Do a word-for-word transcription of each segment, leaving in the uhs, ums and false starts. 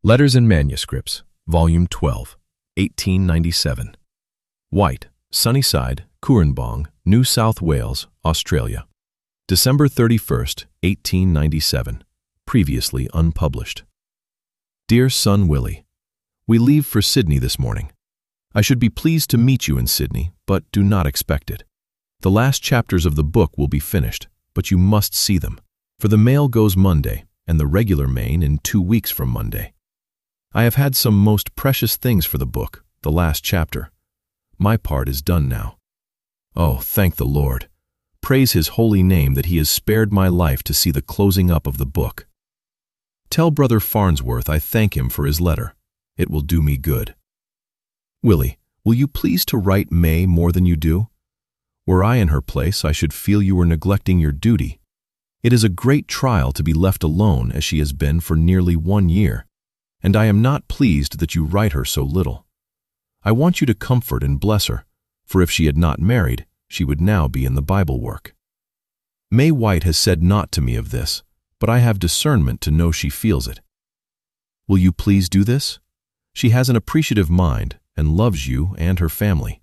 Letters and Manuscripts, Volume twelve, eighteen ninety-seven. White, Sunnyside, Cooranbong, New South Wales, Australia. December thirty-first, eighteen ninety-seven. Previously unpublished. Dear son Willie, we leave for Sydney this morning. I should be pleased to meet you in Sydney, but do not expect it. The last chapters of the book will be finished, but you must see them, for the mail goes Monday, and the regular main in two weeks from Monday. I have had some most precious things for the book, the last chapter. My part is done now. Oh, thank the Lord. Praise His holy name that He has spared my life to see the closing up of the book. Tell Brother Farnsworth I thank him for his letter. It will do me good. Willie, will you please to write May more than you do? Were I in her place, I should feel you were neglecting your duty. It is a great trial to be left alone as she has been for nearly one year, and I am not pleased that you write her so little. I want you to comfort and bless her, for if she had not married, she would now be in the Bible work. May White has said naught to me of this, but I have discernment to know she feels it. Will you please do this? She has an appreciative mind and loves you and her family.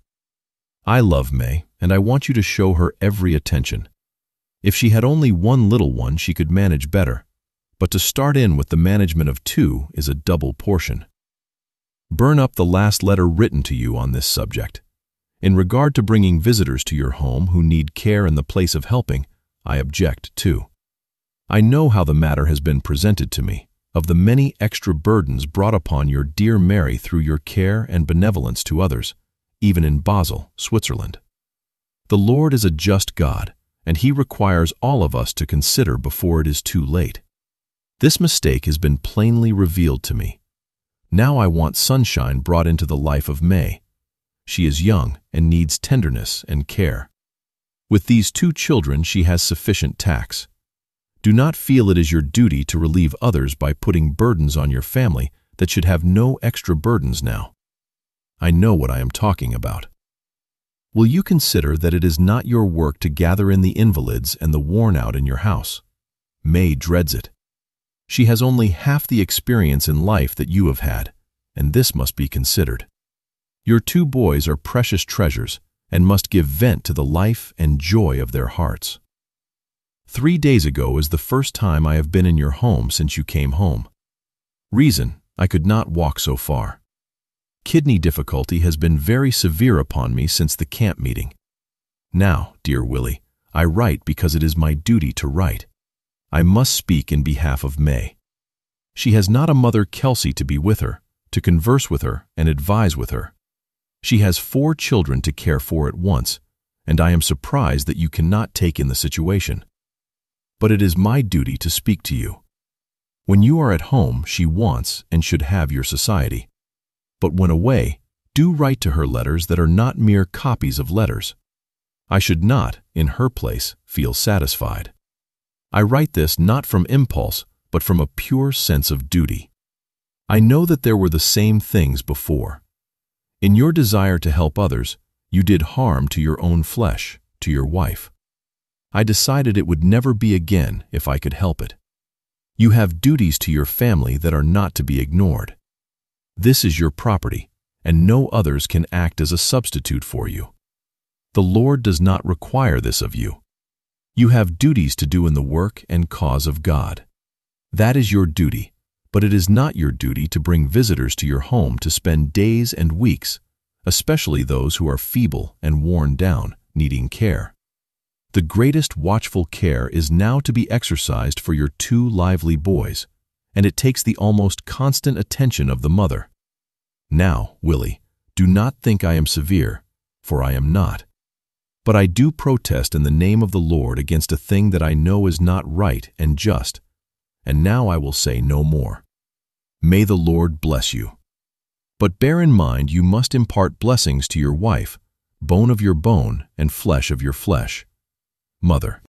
I love May, and I want you to show her every attention. If she had only one little one, she could manage better, but to start in with the management of two is a double portion. Burn up the last letter written to you on this subject. In regard to bringing visitors to your home who need care in the place of helping, I object too. I know how the matter has been presented to me, of the many extra burdens brought upon your dear Mary through your care and benevolence to others, even in Basel, Switzerland. The Lord is a just God, and He requires all of us to consider before it is too late. This mistake has been plainly revealed to me. Now I want sunshine brought into the life of May. She is young and needs tenderness and care. With these two children she has sufficient tax. Do not feel it is your duty to relieve others by putting burdens on your family that should have no extra burdens now. I know what I am talking about. Will you consider that it is not your work to gather in the invalids and the worn out in your house? May dreads it. She has only half the experience in life that you have had, and this must be considered. Your two boys are precious treasures and must give vent to the life and joy of their hearts. Three days ago is the first time I have been in your home since you came home. Reason, I could not walk so far. Kidney difficulty has been very severe upon me since the camp meeting. Now, dear Willie, I write because it is my duty to write. I must speak in behalf of May. She has not a mother Kelsey to be with her, to converse with her and advise with her. She has four children to care for at once, and I am surprised that you cannot take in the situation. But it is my duty to speak to you. When you are at home, she wants and should have your society. But when away, do write to her letters that are not mere copies of letters. I should not, in her place, feel satisfied. I write this not from impulse, but from a pure sense of duty. I know that there were the same things before. In your desire to help others, you did harm to your own flesh, to your wife. I decided it would never be again if I could help it. You have duties to your family that are not to be ignored. This is your property, and no others can act as a substitute for you. The Lord does not require this of you. You have duties to do in the work and cause of God. That is your duty, but it is not your duty to bring visitors to your home to spend days and weeks, especially those who are feeble and worn down, needing care. The greatest watchful care is now to be exercised for your two lively boys, and it takes the almost constant attention of the mother. Now, Willie, do not think I am severe, for I am not. But I do protest in the name of the Lord against a thing that I know is not right and just, and now I will say no more. May the Lord bless you. But bear in mind you must impart blessings to your wife, bone of your bone and flesh of your flesh. Mother.